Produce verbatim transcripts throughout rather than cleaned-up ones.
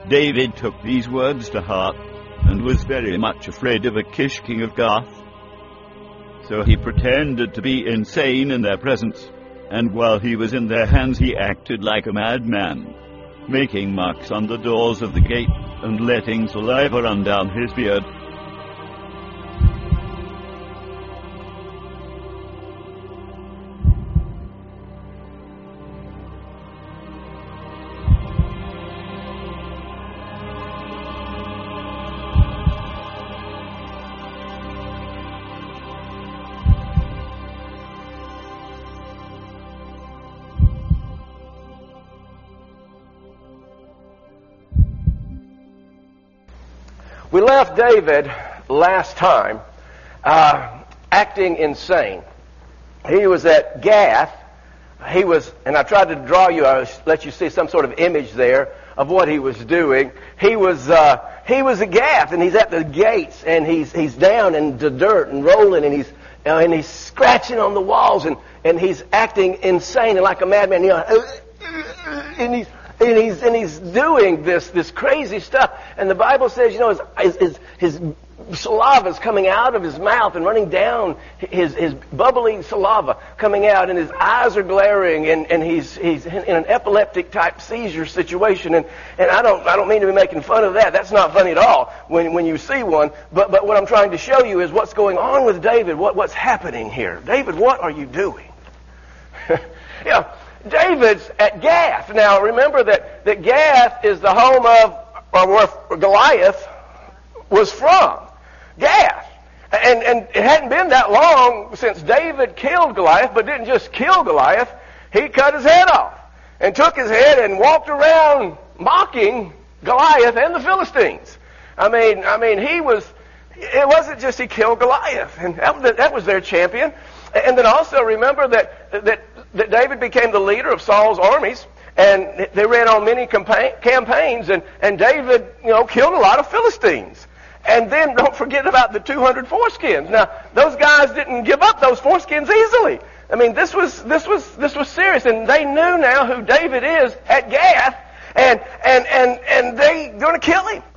David took these words to heart and was very much afraid of Achish, king of Gath. So he pretended to be insane in their presence, and while he was in their hands he acted like a madman, making marks on the doors of the gate and letting saliva run down his beard. We left David last time uh, acting insane. He was at Gath. He was, and I tried to draw you, I let you see some sort of image there of what he was doing. He was, uh, he was at Gath, and he's at the gates, and he's he's down in the dirt and rolling, and he's uh, and he's scratching on the walls, and and he's acting insane and like a madman, you know, and he's. And he's and he's doing this this crazy stuff, and the Bible says, you know, his his, his saliva is coming out of his mouth and running down his his bubbling saliva coming out, and his eyes are glaring, and, and he's he's in an epileptic type seizure situation, and, and I don't I don't mean to be making fun of that. That's not funny at all when when you see one. But but what I'm trying to show you is what's going on with David. What what's happening here, David? What are you doing? Yeah. David's at Gath. Now, remember that, that Gath is the home of, or where Goliath was from. Gath. And, and it hadn't been that long since David killed Goliath, but didn't just kill Goliath. He cut his head off and took his head and walked around mocking Goliath and the Philistines. I mean, I mean, he was, it wasn't just he killed Goliath, and that was, that was their champion. And then also remember that, that that David became the leader of Saul's armies, and they ran on many campa- campaigns, and, and David, you know, killed a lot of Philistines. And then don't forget about the two hundred foreskins. Now, those guys didn't give up those foreskins easily. I mean, this was this was this was serious, and they knew now who David is at Gath, and and and and they going to kill him.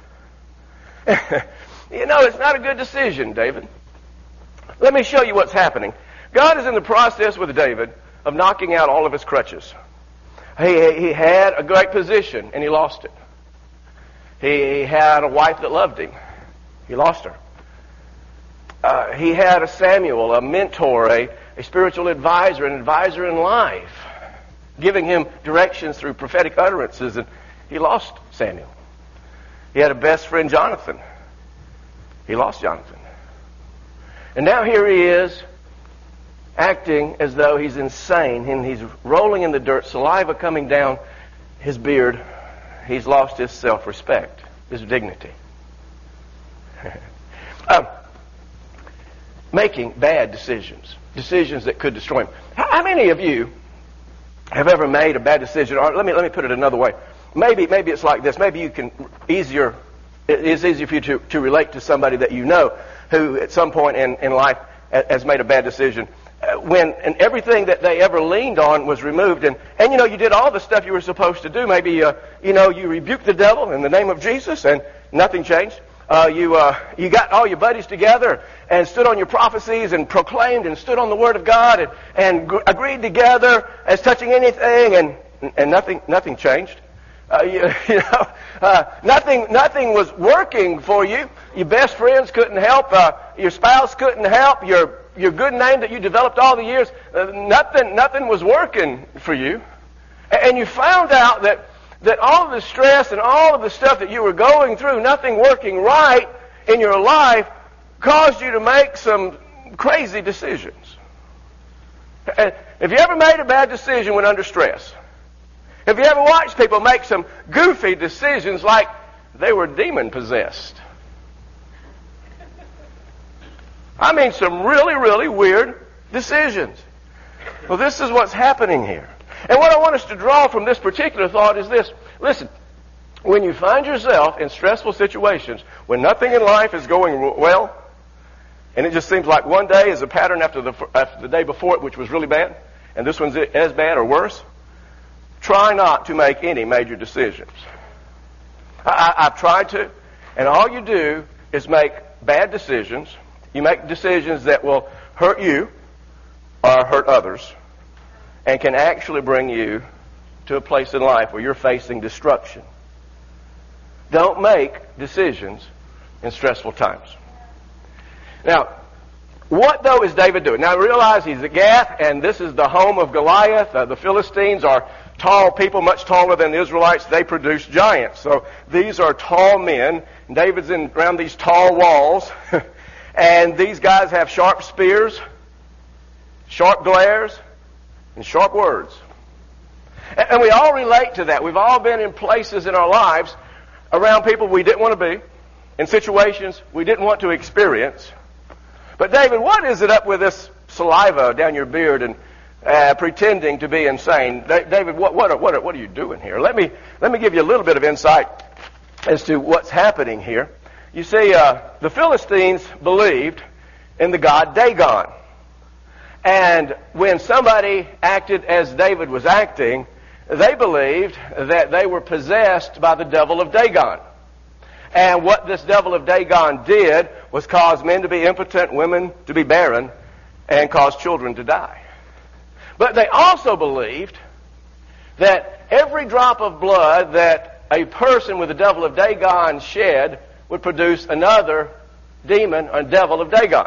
You know, it's not a good decision, David. Let me show you what's happening. God is in the process with David of knocking out all of his crutches. He, he had a great position, and he lost it. He, he had a wife that loved him. He lost her. Uh, he had a Samuel, a mentor, a, a spiritual advisor, an advisor in life, giving him directions through prophetic utterances, and he lost Samuel. He had a best friend, Jonathan. He lost Jonathan. And now here he is, acting as though he's insane, and he's rolling in the dirt, saliva coming down his beard. He's lost his self-respect, his dignity. um, making bad decisions, decisions that could destroy him. How, how many of you have ever made a bad decision? Or let me let me put it another way. Maybe maybe it's like this. Maybe you can easier. It's easier for you to, to relate to somebody that you know who at some point in, in life has made a bad decision. When and everything that they ever leaned on was removed, and, and you know, you did all the stuff you were supposed to do. Maybe uh, you know, you rebuked the devil in the name of Jesus, and nothing changed. Uh, you uh, you got all your buddies together and stood on your prophecies and proclaimed and stood on the Word of God and and gr- agreed together as touching anything, and and nothing nothing changed. Uh, you, you know, uh, nothing nothing was working for you. Your best friends couldn't help. Uh, your spouse couldn't help. Your your good name that you developed all the years, uh, nothing nothing was working for you. And you found out that, that all of the stress and all of the stuff that you were going through, nothing working right in your life, caused you to make some crazy decisions. Have you ever made a bad decision when under stress? Have you ever watched people make some goofy decisions like they were demon-possessed? I mean, some really, really weird decisions. Well, this is what's happening here. And what I want us to draw from this particular thought is this. Listen, when you find yourself in stressful situations, when nothing in life is going well, and it just seems like one day is a pattern after the, after the day before it, which was really bad, and this one's as bad or worse, try not to make any major decisions. I, I've tried to. And all you do is make bad decisions. You make decisions that will hurt you or hurt others and can actually bring you to a place in life where you're facing destruction. Don't make decisions in stressful times. Now, what, though, is David doing? Now, realize he's at Gath, and this is the home of Goliath. Uh, the Philistines are tall people, much taller than the Israelites. They produce giants. So these are tall men. And David's in around these tall walls. And these guys have sharp spears, sharp glares, and sharp words. And, and we all relate to that. We've all been in places in our lives around people we didn't want to be, in situations we didn't want to experience. But David, what is it up with this saliva down your beard and uh, pretending to be insane? David, what what are, what are, what are you doing here? Let me let me give you a little bit of insight as to what's happening here. You see, uh, the Philistines believed in the god Dagon, and when somebody acted as David was acting, they believed that they were possessed by the devil of Dagon. And what this devil of Dagon did was cause men to be impotent, women to be barren, and cause children to die. But they also believed that every drop of blood that a person with the devil of Dagon shed would produce another demon or devil of Dagon.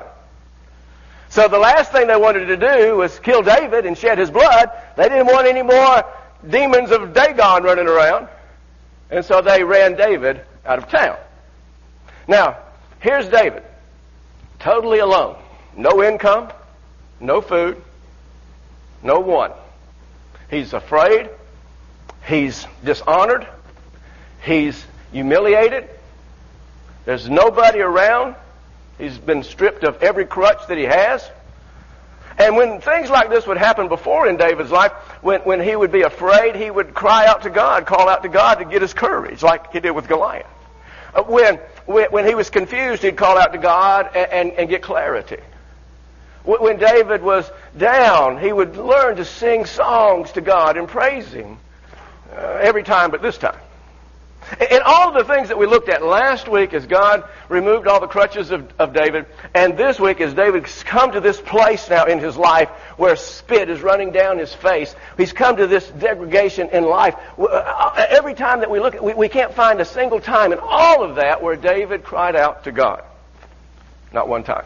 So the last thing they wanted to do was kill David and shed his blood. They didn't want any more demons of Dagon running around. And so they ran David out of town. Now, here's David, totally alone. No income, no food, no one. He's afraid. He's dishonored. He's humiliated. There's nobody around. He's been stripped of every crutch that he has. And when things like this would happen before in David's life, when, when he would be afraid, he would cry out to God, call out to God to get his courage, like he did with Goliath. Uh, when, when when he was confused, he'd call out to God and, and, and get clarity. When, when David was down, he would learn to sing songs to God and praise Him uh, every time but this time. And all of the things that we looked at last week as God removed all the crutches of, of David, and this week as David's come to this place now in his life where spit is running down his face, he's come to this degradation in life. Every time that we look at, we, we can't find a single time in all of that where David cried out to God. Not one time.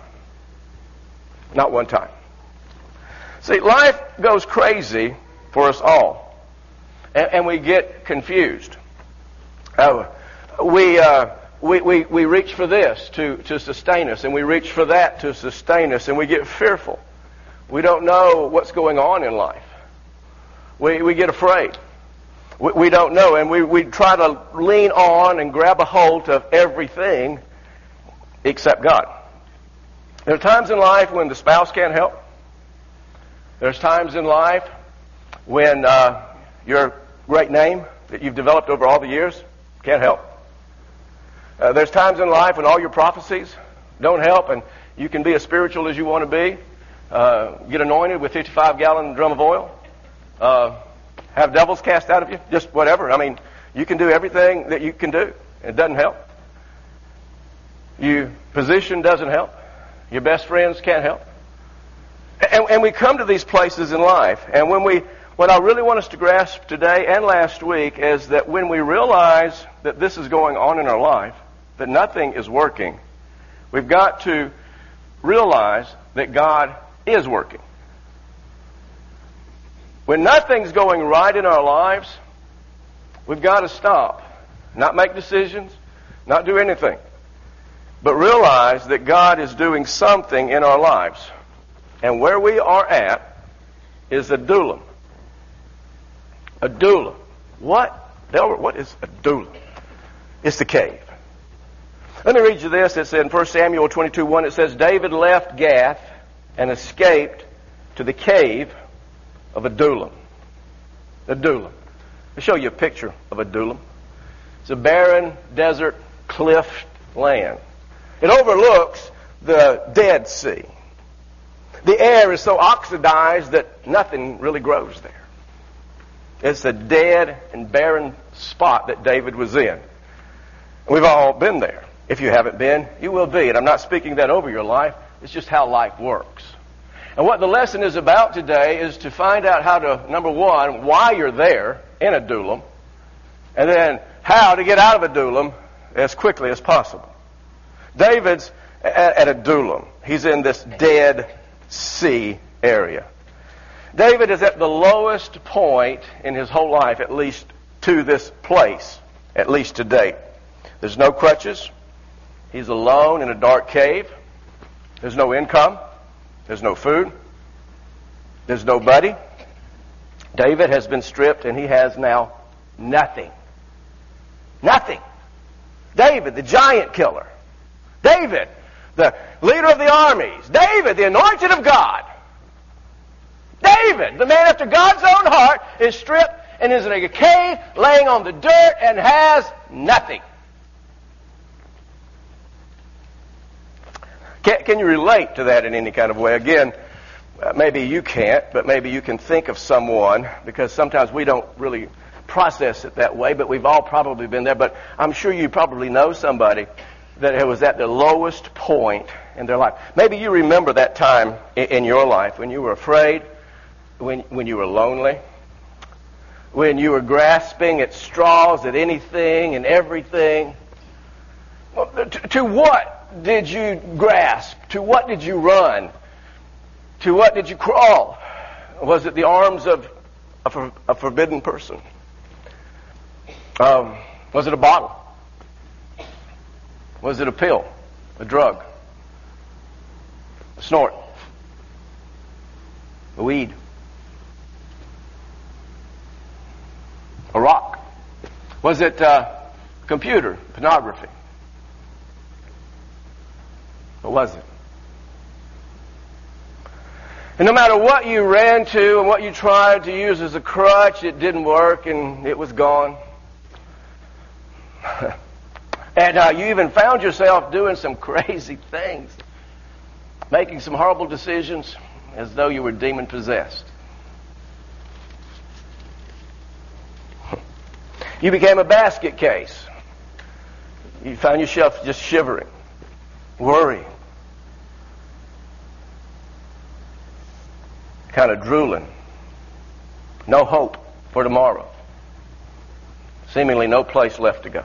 Not one time. See, life goes crazy for us all, and, and we get confused. Uh, we, uh, we we we reach for this to, to sustain us, and we reach for that to sustain us, and we get fearful. We don't know what's going on in life. We we get afraid. We, we don't know, and we, we try to lean on and grab a hold of everything except God. There are times in life when the spouse can't help. There's times in life when uh, your great name that you've developed over all the years can't help. Uh, there's times in life when all your prophecies don't help, and you can be as spiritual as you want to be, uh, get anointed with fifty-five gallon drum of oil, uh, have devils cast out of you, just whatever. I mean, you can do everything that you can do. It doesn't help. Your position doesn't help. Your best friends can't help. And, and we come to these places in life, and when we What I really want us to grasp today and last week is that when we realize that this is going on in our life, that nothing is working, we've got to realize that God is working. When nothing's going right in our lives, we've got to stop, not make decisions, not do anything, but realize that God is doing something in our lives. And where we are at is a doulam. Adullam. What? Delbert, what is Adullam? It's the cave. Let me read you this. It's in First Samuel twenty-two one. It says, David left Gath and escaped to the cave of Adullam. Adullam. I'll show you a picture of Adullam. It's a barren, desert, cliff land. It overlooks the Dead Sea. The air is so oxidized that nothing really grows there. It's a dead and barren spot that David was in. We've all been there. If you haven't been, you will be. And I'm not speaking that over your life. It's just how life works. And what the lesson is about today is to find out how to, number one, why you're there in Adullam, and then how to get out of Adullam as quickly as possible. David's at, at Adullam. He's in this Dead Sea area. David is at the lowest point in his whole life, at least to this place, at least to date. There's no crutches. He's alone in a dark cave. There's no income. There's no food. There's nobody. David has been stripped and he has now nothing. Nothing. David, the giant killer. David, the leader of the armies. David, the anointed of God. David, the man after God's own heart, is stripped and is in a cave laying on the dirt and has nothing. Can, can you relate to that in any kind of way? Again, uh, maybe you can't, but maybe you can think of someone, because sometimes we don't really process it that way, but we've all probably been there. But I'm sure you probably know somebody that was at the lowest point in their life. Maybe you remember that time in, in your life when you were afraid, when, when you were lonely, when you were grasping at straws, at anything and everything. Well, to, to what did you grasp? To what did you run? To what did you crawl? Was it the arms of a, for, a forbidden person? Um, was it a bottle? Was it a pill? A drug? A snort? A weed? A rock? Was it uh, computer, pornography? What was it? And no matter what you ran to and what you tried to use as a crutch, it didn't work and it was gone. And uh, you even found yourself doing some crazy things, making some horrible decisions as though you were demon-possessed. You became a basket case. You found yourself just shivering, worrying, kind of drooling. No hope for tomorrow. Seemingly no place left to go.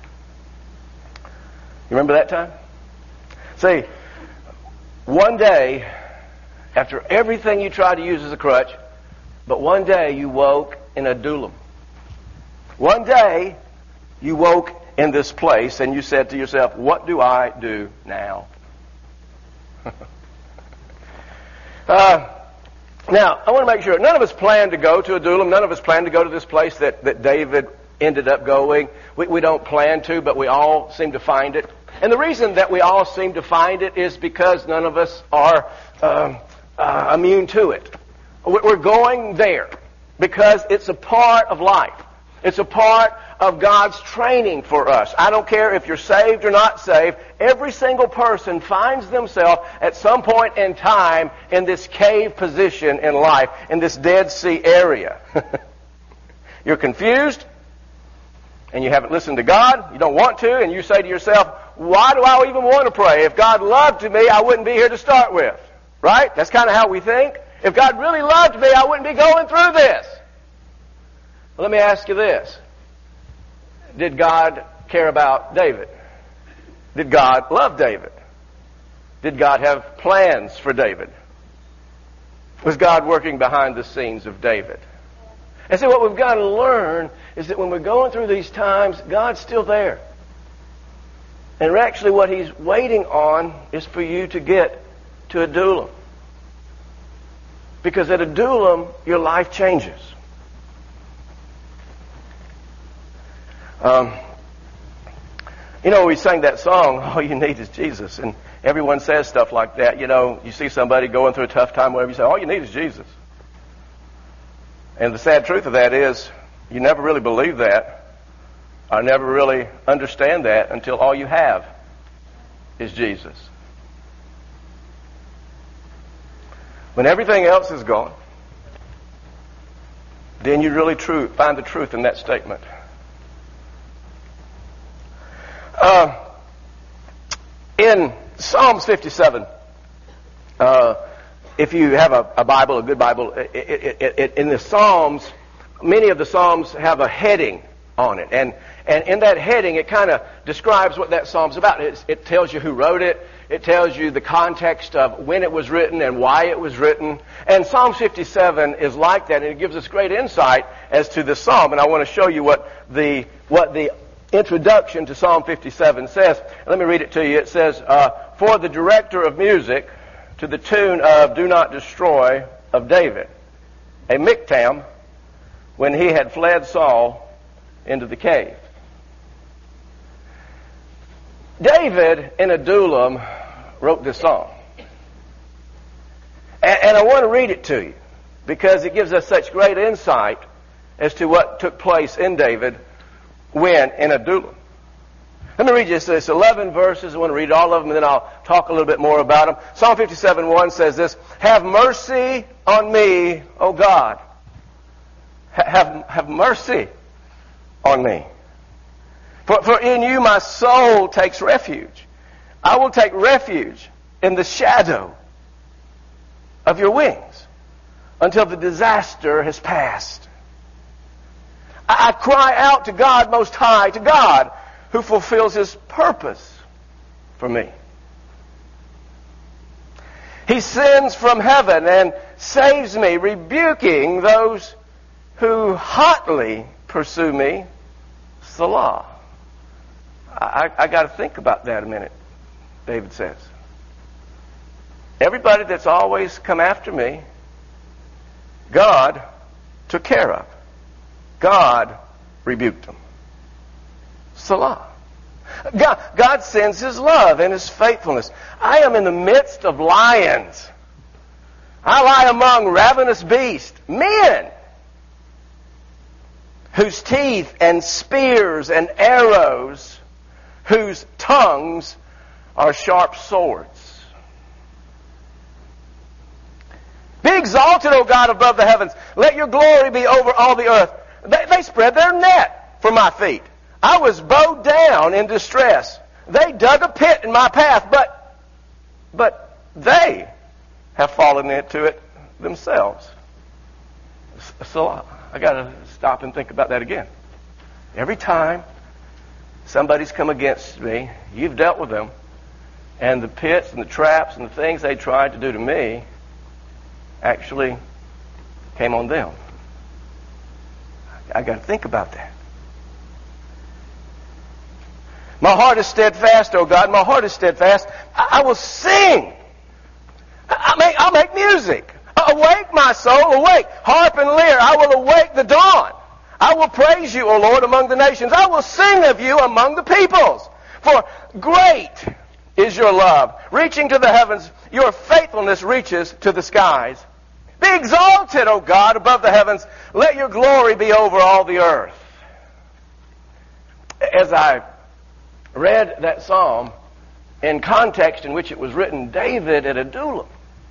You remember that time? See, one day, after everything you tried to use as a crutch, but one day you woke in Adullam. One day you woke in this place and you said to yourself, what do I do now? uh, now, I want to make sure, none of us planned to go to Adullam. None of us planned to go to this place that, that David ended up going. We, we don't plan to, but we all seem to find it. And the reason that we all seem to find it is because none of us are um, uh, immune to it. We're going there because it's a part of life. It's a part of God's training for us. I don't care if you're saved or not saved. Every single person finds themselves at some point in time in this cave position in life, in this Dead Sea area. You're confused, and you haven't listened to God. You don't want to, and you say to yourself, why do I even want to pray? If God loved me, I wouldn't be here to start with. Right? That's kind of how we think. If God really loved me, I wouldn't be going through this. Well, let me ask you this. Did God care about David? Did God love David? Did God have plans for David? Was God working behind the scenes of David? And so what we've got to learn is that when we're going through these times, God's still there. And actually what He's waiting on is for you to get to Adullam. Because at Adullam, your life changes. Um, you know, we sang that song, All You Need Is Jesus. And everyone says stuff like that. You know, you see somebody going through a tough time, whatever, you say, all you need is Jesus. And the sad truth of that is, you never really believe that. I never really understand that until all you have is Jesus. When everything else is gone, then you really true, find the truth in that statement. Uh, in Psalms fifty-seven, uh, if you have a, a Bible, a good Bible, it, it, it, it, in the Psalms, many of the Psalms have a heading on it. And, and in that heading, it kind of describes what that Psalm's about. It, it tells you who wrote it. It tells you the context of when it was written and why it was written. And Psalm fifty-seven is like that, and it gives us great insight as to the Psalm. And I want to show you what the what the introduction to Psalm fifty-seven says. Let me read it to you. It says, uh, for the director of music, to the tune of Do Not Destroy of David, a miktam, when he had fled Saul into the cave. David in Adullam wrote this song. And, and I want to read it to you because it gives us such great insight as to what took place in David when in Adullam. Let me read you this. It's eleven verses. I want to read all of them, and then I'll talk a little bit more about them. Psalm fifty-seven one says this, have mercy on me, O God. Ha- have, have mercy on me. For, for in you my soul takes refuge. I will take refuge in the shadow of your wings until the disaster has passed. I, I cry out to God Most High, to God who fulfills His purpose for me. He sends from heaven and saves me, rebuking those who hotly pursue me. Salah. I, I got to think about that a minute, David says. Everybody that's always come after me, God took care of. God rebuked them. Salah. God, God sends His love and His faithfulness. I am in the midst of lions. I lie among ravenous beasts, men whose teeth and spears and arrows, whose tongues are sharp swords. Be exalted, O God, above the heavens. Let your glory be over all the earth. They, they spread their net for my feet. I was bowed down in distress. They dug a pit in my path, but, but they have fallen into it themselves. So I got to stop and think about that again. Every time somebody's come against me, you've dealt with them, and the pits and the traps and the things they tried to do to me actually came on them. I got to think about that. My heart is steadfast, O God. My heart is steadfast. I, I will sing. I, I make, I'll make music. Awake, my soul, awake. Harp and lyre. I will awake the dawn. I will praise you, O Lord, among the nations. I will sing of you among the peoples. For great is your love, reaching to the heavens. Your faithfulness reaches to the skies. Be exalted, O God, above the heavens. Let your glory be over all the earth. As I read that psalm in context in which it was written, David at Adullam,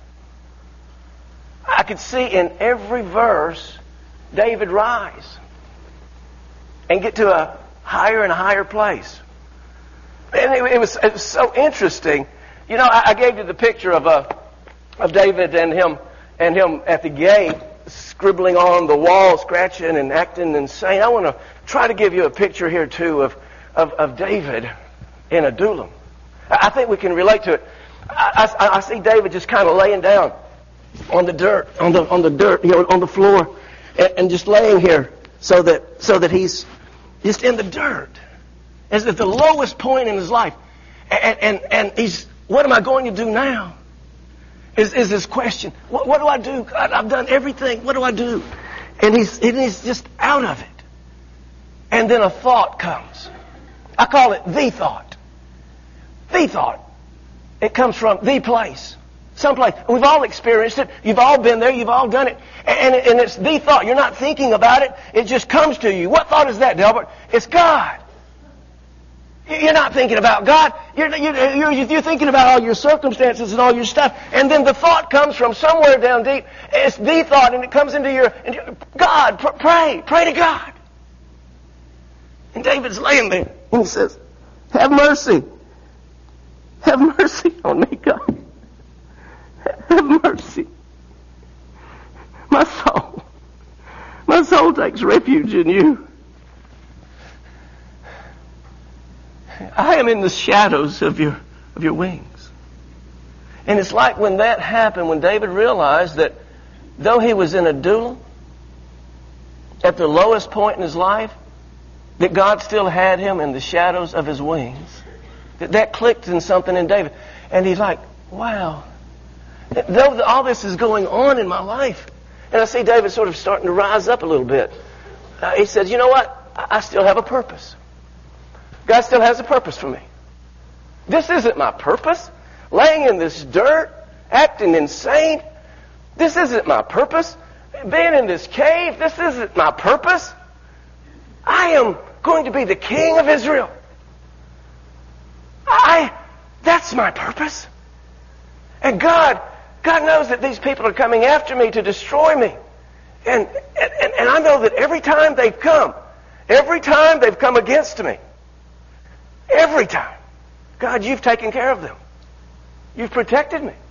I could see in every verse David rise and get to a higher and higher place. And it, it, was, it was so interesting. You know, I, I gave you the picture of uh, of David and him and him at the gate, scribbling on the wall, scratching and acting insane. I want to try to give you a picture here too of of, of David in Adullam. I, I think we can relate to it. I, I, I see David just kind of laying down on the dirt, on the on the dirt, you know, on the floor, and, and just laying here so that so that he's just in the dirt, as at the lowest point in his life, and and and he's, what am I going to do now? Is is his question? What, what do I do? God, I've done everything. What do I do? And he's and he's just out of it. And then a thought comes. I call it the thought. The thought. It comes from the place. Someplace. We've all experienced it. You've all been there. You've all done it. And, and it's the thought. You're not thinking about it. It just comes to you. What thought is that, Delbert? It's God. You're not thinking about God. You're, you're, you're thinking about all your circumstances and all your stuff. And then the thought comes from somewhere down deep. It's the thought, and it comes into your... Into, God, pray. Pray to God. And David's laying there. And he says, Have mercy. Have mercy on me, God. Have mercy. My soul. My soul takes refuge in you. I am in the shadows of your of your wings. And it's like when that happened, when David realized that though he was in Adullam, at the lowest point in his life, that God still had him in the shadows of his wings. That that clicked in something in David. And he's like, wow. Though all this is going on in my life, and I see David sort of starting to rise up a little bit. Uh, he says, you know what? I, I still have a purpose. God still has a purpose for me. This isn't my purpose. Laying in this dirt, acting insane. This isn't my purpose. Being in this cave, this isn't my purpose. I am going to be the king of Israel. I, that's my purpose. And God, God knows that these people are coming after me to destroy me. And, and, and I know that every time they've come, every time they've come against me, every time, God, you've taken care of them. You've protected me.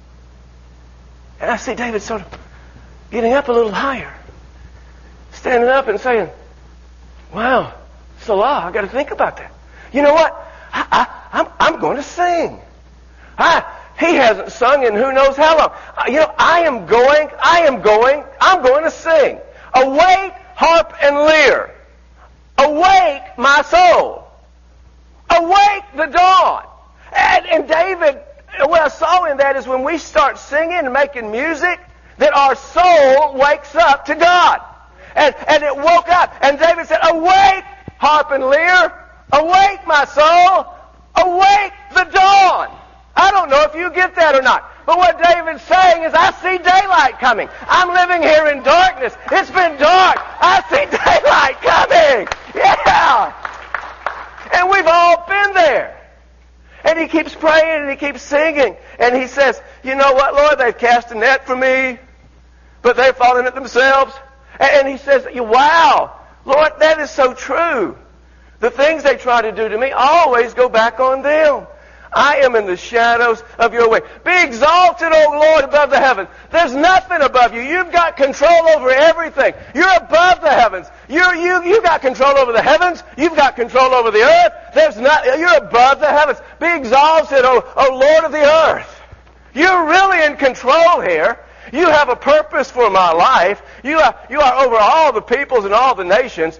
And I see David sort of getting up a little higher, standing up and saying, wow, Salah, I got to think about that. You know what? I, I, I'm, I'm going to sing. I, he hasn't sung in who knows how long. Uh, you know, I am going, I am going, I'm going to sing. Awake, harp and lyre. Awake, my soul. Awake the dawn. And, and David, what I saw in that is when we start singing and making music, that our soul wakes up to God. And, and it woke up. And David said, awake, harp and lyre. Awake, my soul. Awake the dawn. I don't know if you get that or not. But what David's saying is, I see daylight coming. I'm living here in darkness. It's been dark. I see daylight coming. Yeah. And we've all been there. And he keeps praying and he keeps singing. And he says, you know what, Lord, they've cast a net for me, but they've fallen it themselves. And he says, wow, Lord, that is so true. The things they try to do to me always go back on them. I am in the shadows of your way. Be exalted, O Lord, above the heavens. There's nothing above you. You've got control over everything. You're above the heavens. You're, you, you've got control over the heavens. You've got control over the earth. There's not, you're above the heavens. Be exalted, O, O Lord of the earth. You're really in control here. You have a purpose for my life. You are, you are over all the peoples and all the nations.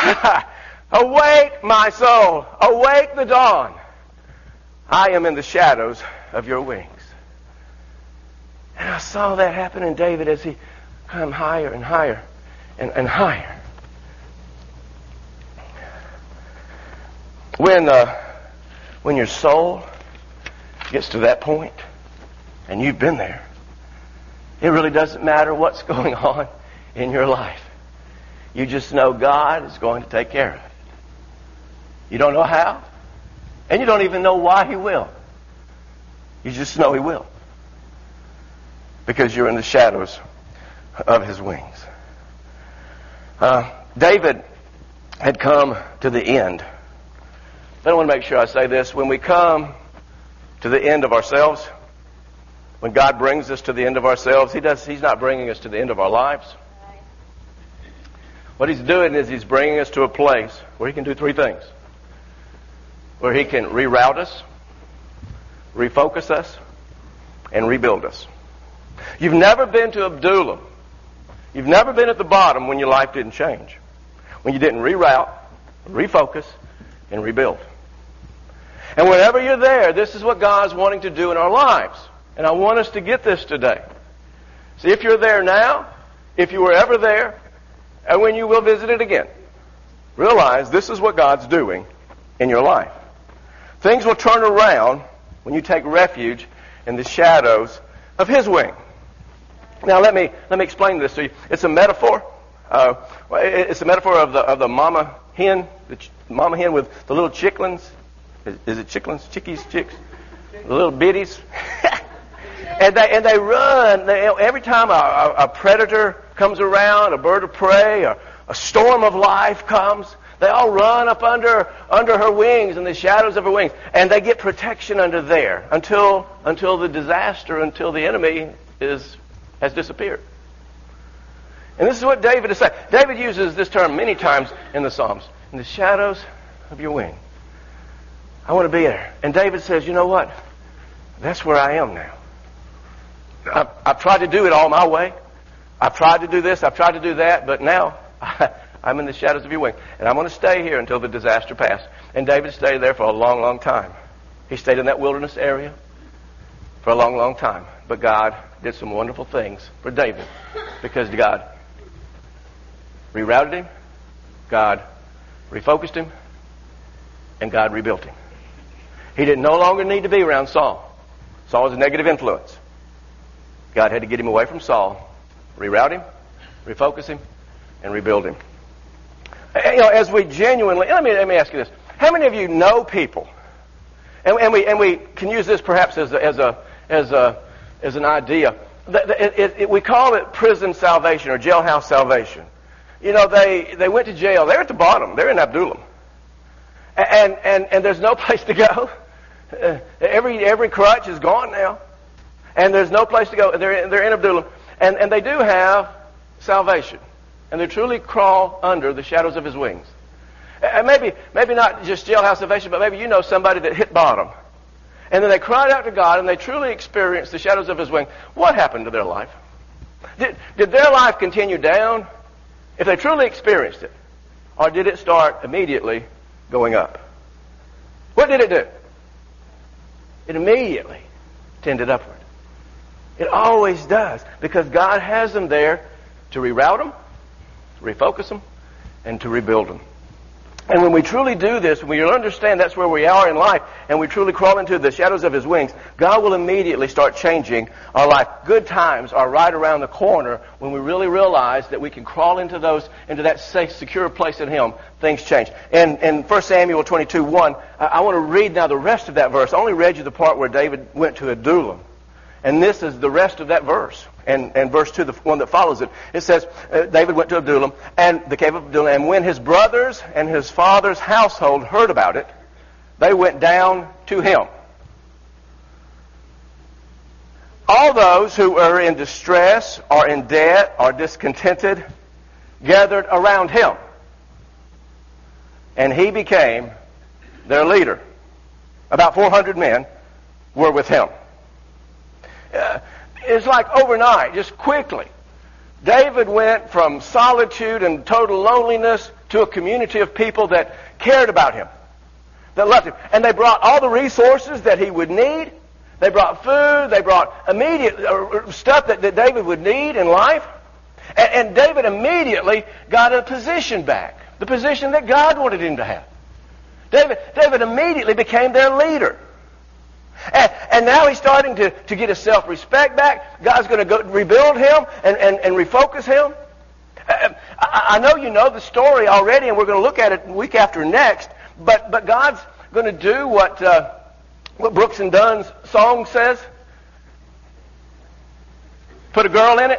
Awake, my soul. Awake the dawn. I am in the shadows of your wings. And I saw that happen in David as he came higher and higher and, and higher. When, uh, when your soul gets to that point, and you've been there, it really doesn't matter what's going on in your life. You just know God is going to take care of it. You don't know how, and you don't even know why He will. You just know He will. Because you're in the shadows of His wings. Uh, David had come to the end. But I want to make sure I say this. When we come to the end of ourselves, when God brings us to the end of ourselves, He does, He's not bringing us to the end of our lives. What He's doing is He's bringing us to a place where He can do three things. Where He can reroute us, refocus us, and rebuild us. You've never been to Adullam. You've never been at the bottom when your life didn't change. When you didn't reroute, refocus, and rebuild. And whenever you're there, this is what God's wanting to do in our lives. And I want us to get this today. See, if you're there now, if you were ever there, and when you will visit it again, realize this is what God's doing in your life. Things will turn around when you take refuge in the shadows of His wing. Now let me let me explain this to you. It's a metaphor. Uh, it's a metaphor of the of the mama hen, the ch- mama hen with the little chicklings. Is, is it chicklings? Chickies, chicks, the little bitties. and they and they run. They, every time a, a, a predator comes around, a bird of prey, or a storm of life comes, They all run up under under her wings, in the shadows of her wings, and they get protection under there until until the disaster, until the enemy is has disappeared. And this is what David is saying. David uses this term many times in the Psalms. In the shadows of your wing, I want to be there. And David says, you know what? That's where I am now. I've, I've tried to do it all my way. I've tried to do this. I've tried to do that. But now I, I'm in the shadows of your wing. And I'm going to stay here until the disaster passed. And David stayed there for a long, long time. He stayed in that wilderness area for a long, long time. But God did some wonderful things for David because God rerouted him, God refocused him, and God rebuilt him. He didn't no longer need to be around Saul. Saul was a negative influence. God had to get him away from Saul, reroute him, refocus him, and rebuild him. You know, as we genuinely, let me let me ask you this: how many of you know people, and, and we and we can use this perhaps as a, as a as a as an idea. It, it, it, we call it prison salvation or jailhouse salvation. You know, they they went to jail. They're at the bottom. They're in Adullam, and and and there's no place to go. Uh, every every crutch is gone now, and there's no place to go. They're they're in Adullam, and and they do have salvation, and they truly crawl under the shadows of His wings. And maybe maybe not just jailhouse salvation, but maybe you know somebody that hit bottom, and then they cried out to God, and they truly experienced the shadows of His wing. What happened to their life? Did did their life continue down? If they truly experienced it, or did it start immediately going up? What did it do? It immediately tended upward. It always does, because God has them there to reroute them, to refocus them, and to rebuild them. And when we truly do this, when we understand that's where we are in life, and we truly crawl into the shadows of His wings, God will immediately start changing our life. Good times are right around the corner when we really realize that we can crawl into those, into that safe, secure place in Him. Things change. In, in First Samuel twenty-two one, I, I want to read now the rest of that verse. I only read you the part where David went to Adullam. And this is the rest of that verse. And, and verse two, the one that follows it, it says, uh, David went to Adullam, and the cave of Adullam, and when his brothers and his father's household heard about it, they went down to him. All those who were in distress or in debt or discontented gathered around him, and he became their leader. About four hundred men were with him. Uh, It's like overnight, just quickly. David went from solitude and total loneliness to a community of people that cared about him, that loved him. And they brought all the resources that he would need. They brought food. They brought immediate uh, stuff that, that David would need in life. And, and David immediately got a position back, the position that God wanted him to have. David, David immediately became their leader. And, and now he's starting to, to get his self-respect back. God's going to go rebuild him and, and, and refocus him. I, I know you know the story already, and we're going to look at it week after next. But but God's going to do what uh, what Brooks and Dunn's song says. Put a girl in it.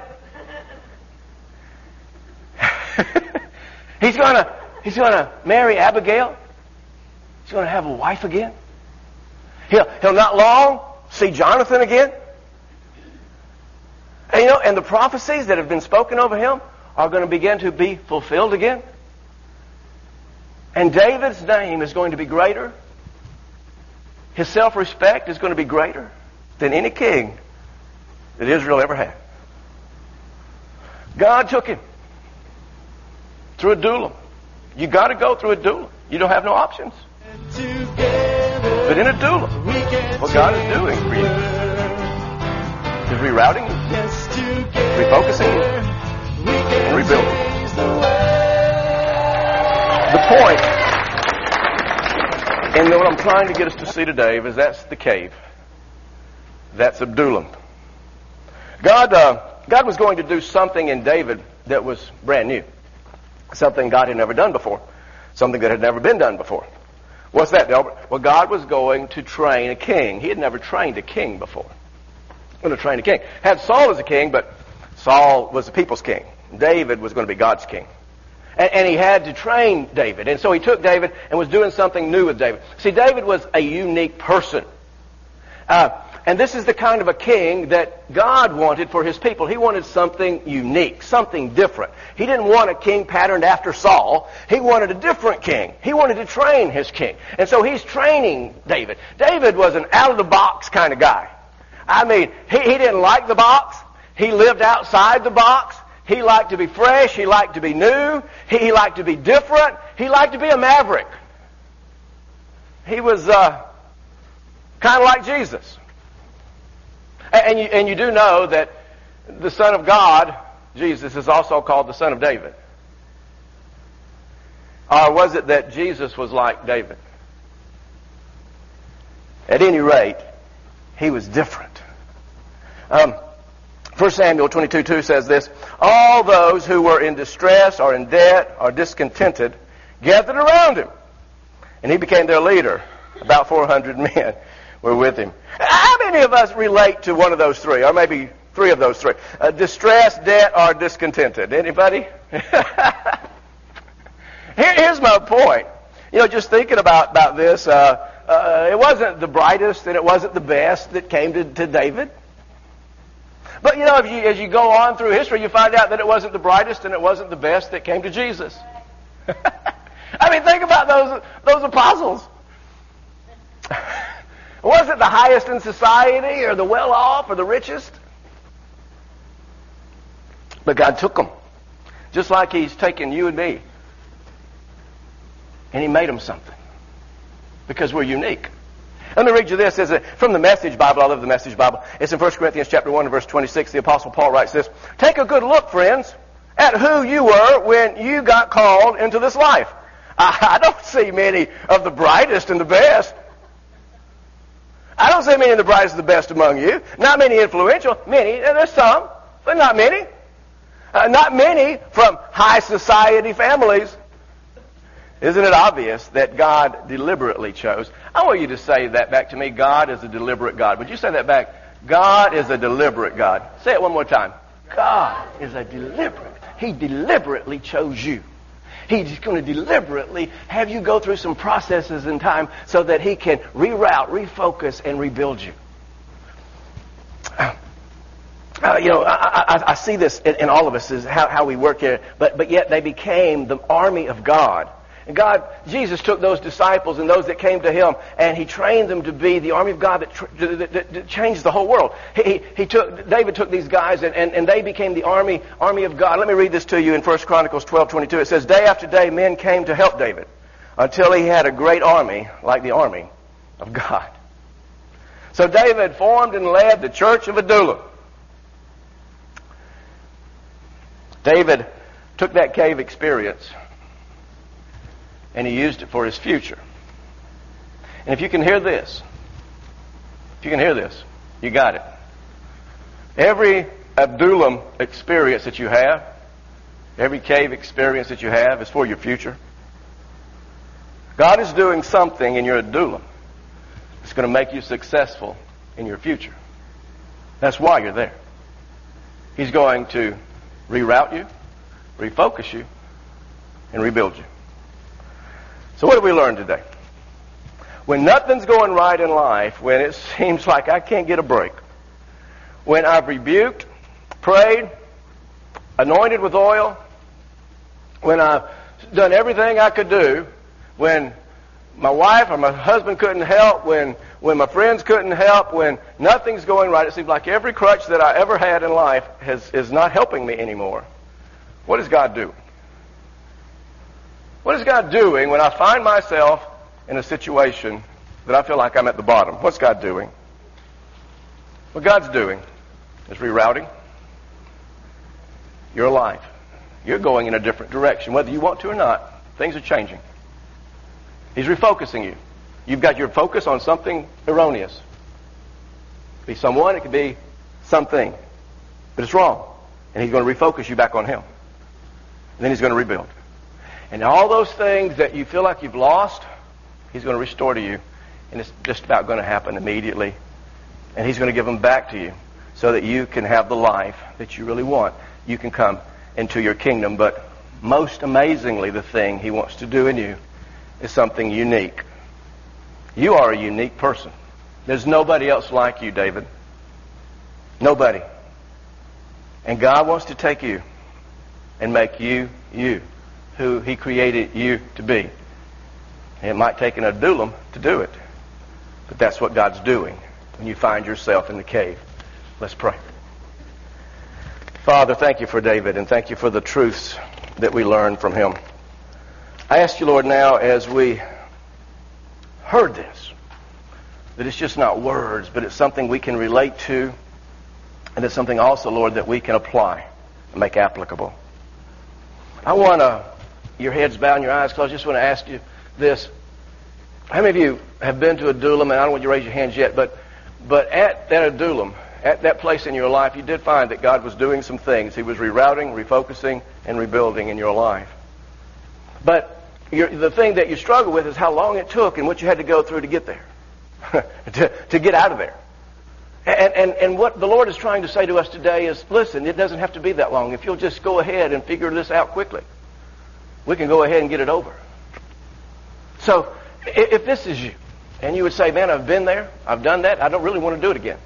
he's going to he's going to marry Abigail. He's going to have a wife again. He'll, he'll not long see Jonathan again. And you know, and the prophecies that have been spoken over him are going to begin to be fulfilled again. And David's name is going to be greater. His self-respect is going to be greater than any king that Israel ever had. God took him through Adullam. You got to go through Adullam. You don't have no options. But in Adullam, what God is doing for you is rerouting, refocusing, and rebuilding. The point, and what I'm trying to get us to see today, is that's the cave. That's Adullam. God, uh, God was going to do something in David that was brand new. Something God had never done before. Something that had never been done before. What's that, Delbert? Well, God was going to train a king. He had never trained a king before. He was going to train a king. Had Saul as a king, but Saul was the people's king. David was going to be God's king. And, and he had to train David. And so he took David and was doing something new with David. See, David was a unique person. Uh, and this is the kind of a king that God wanted for his people. He wanted something unique, something different. He didn't want a king patterned after Saul. He wanted a different king. He wanted to train his king. And so he's training David. David was an out-of-the-box kind of guy. I mean, he, he didn't like the box. He lived outside the box. He liked to be fresh. He liked to be new. He, he liked to be different. He liked to be a maverick. He was uh, kind of like Jesus. And you, and you do know that the Son of God, Jesus, is also called the Son of David. Or was it that Jesus was like David? At any rate, he was different. Um, First Samuel twenty-two two says this, all those who were in distress or in debt or discontented gathered around him, and he became their leader. About four hundred men were with him. How many of us relate to one of those three, or maybe three of those three? Uh, distress, debt, or discontented? Anybody? Here, here's my point. You know, just thinking about, about this, uh, uh, it wasn't the brightest and it wasn't the best that came to, to David. But, you know, if you, as you go on through history, you find out that it wasn't the brightest and it wasn't the best that came to Jesus. I mean, think about those, those apostles. Was it the highest in society or the well-off or the richest? But God took them, just like He's taken you and me. And He made them something. Because we're unique. Let me read you this. It's a, from the Message Bible. I love the Message Bible. It's in First Corinthians chapter one and verse twenty-six. The Apostle Paul writes this. Take a good look, friends, at who you were when you got called into this life. I, I don't see many of the brightest and the best. I don't see many of the brightest and the best among you. Not many influential. Many. There's some, but not many. Uh, not many from high society families. Isn't it obvious that God deliberately chose? I want you to say that back to me. God is a deliberate God. Would you say that back? God is a deliberate God. Say it one more time. God is a deliberate. He deliberately chose you. He's going to deliberately have you go through some processes in time so that He can reroute, refocus, and rebuild you. Uh, you know, I, I, I see this in, in all of us, is how, how we work here. But, but yet they became the army of God. And God, Jesus took those disciples and those that came to Him, and He trained them to be the army of God that, tr- that, that, that changed the whole world. He, he took, David took these guys, and, and, and they became the army, army of God. Let me read this to you in First Chronicles twelve twenty-two. It says, day after day men came to help David until he had a great army like the army of God. So David formed and led the church of Adullam. David took that cave experience and he used it for his future. And if you can hear this, if you can hear this, you got it. Every Adullam experience that you have, every cave experience that you have is for your future. God is doing something in your Adullam that's going to make you successful in your future. That's why you're there. He's going to reroute you, refocus you, and rebuild you. So what have we learned today? When nothing's going right in life, when it seems like I can't get a break, when I've rebuked, prayed, anointed with oil, when I've done everything I could do, when my wife or my husband couldn't help, when, when my friends couldn't help, when nothing's going right, it seems like every crutch that I ever had in life has, is not helping me anymore. What does God do? What is God doing when I find myself in a situation that I feel like I'm at the bottom? What's God doing? What God's doing is rerouting your life. You're going in a different direction. Whether you want to or not, things are changing. He's refocusing you. You've got your focus on something erroneous. It could be someone, it could be something. But it's wrong. And He's going to refocus you back on Him. And then He's going to rebuild. And all those things that you feel like you've lost, He's going to restore to you. And it's just about going to happen immediately. And He's going to give them back to you so that you can have the life that you really want. You can come into your kingdom. But most amazingly, the thing He wants to do in you is something unique. You are a unique person. There's nobody else like you, David. Nobody. And God wants to take you and make you, you, who He created you to be. And it might take an Adullam to do it, but that's what God's doing when you find yourself in the cave. Let's pray. Father, thank you for David, and thank you for the truths that we learned from him. I ask you, Lord, now as we heard this, that it's just not words, but it's something we can relate to, and it's something also, Lord, that we can apply and make applicable. I want to, your heads bowed and your eyes closed, I just want to ask you this. How many of you have been to Adullam, and I don't want you to raise your hands yet, but but at that Adullam, at that place in your life, you did find that God was doing some things. He was rerouting, refocusing, and rebuilding in your life. But you're, the thing that you struggle with is how long it took and what you had to go through to get there, to, to get out of there. And, and, and what the Lord is trying to say to us today is, listen, it doesn't have to be that long. If you'll just go ahead and figure this out quickly, we can go ahead and get it over. So, if this is you, and you would say, man, I've been there, I've done that, I don't really want to do it again.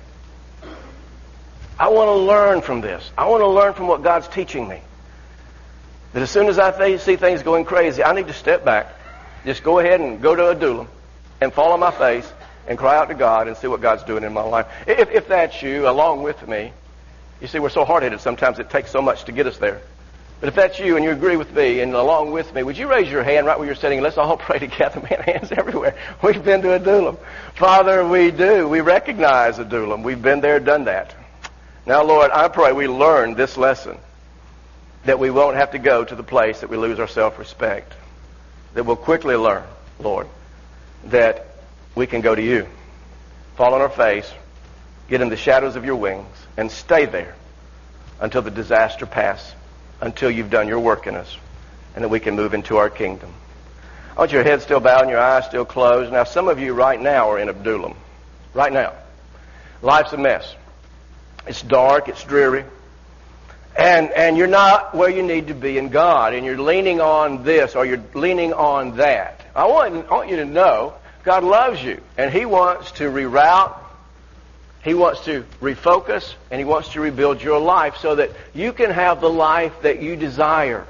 I want to learn from this. I want to learn from what God's teaching me. That as soon as I th- see things going crazy, I need to step back, just go ahead and go to Adullam and fall on my face and cry out to God and see what God's doing in my life. If, if that's you, along with me, you see, we're so hard-headed sometimes it takes so much to get us there. But if that's you and you agree with me and along with me, would you raise your hand right where you're sitting? Let's all pray together. Man, hands everywhere. We've been to Adullam. Father, we do. We recognize Adullam. We've been there, done that. Now, Lord, I pray we learn this lesson, that we won't have to go to the place that we lose our self-respect, that we'll quickly learn, Lord, that we can go to you, fall on our face, get in the shadows of your wings, and stay there until the disaster passes, until you've done your work in us, and that we can move into our kingdom. I want your head still bowed and your eyes still closed. Now, some of you right now are in Adullam. Right now. Life's a mess. It's dark, it's dreary, and and you're not where you need to be in God, and you're leaning on this or you're leaning on that. I want, I want you to know God loves you, and He wants to reroute, He wants to refocus, and He wants to rebuild your life so that you can have the life that you desire.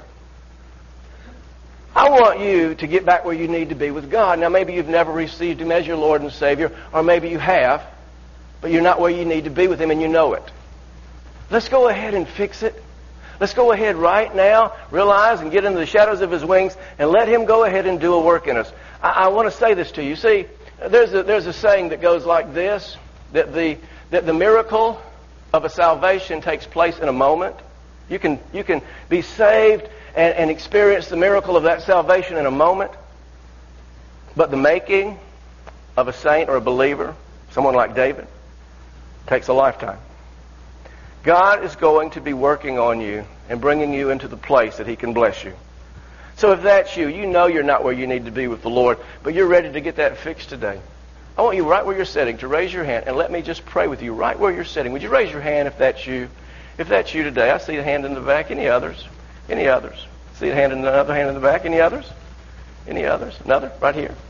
I want you to get back where you need to be with God. Now, maybe you've never received Him as your Lord and Savior, or maybe you have, but you're not where you need to be with Him and you know it. Let's go ahead and fix it. Let's go ahead right now, realize and get into the shadows of His wings and let Him go ahead and do a work in us. I, I want to say this to you. See, there's a, there's a saying that goes like this, that the, that the miracle of a salvation takes place in a moment. You can, you can be saved and, and experience the miracle of that salvation in a moment. But the making of a saint or a believer, someone like David, takes a lifetime. God is going to be working on you and bringing you into the place that He can bless you. So if that's you, you know you're not where you need to be with the Lord, but you're ready to get that fixed today. I want you right where you're sitting to raise your hand and let me just pray with you right where you're sitting. Would you raise your hand if that's you? If that's you today, I see a hand in the back. Any others? Any others? See a hand in another hand in the back. Any others? Any others? Another? Right here.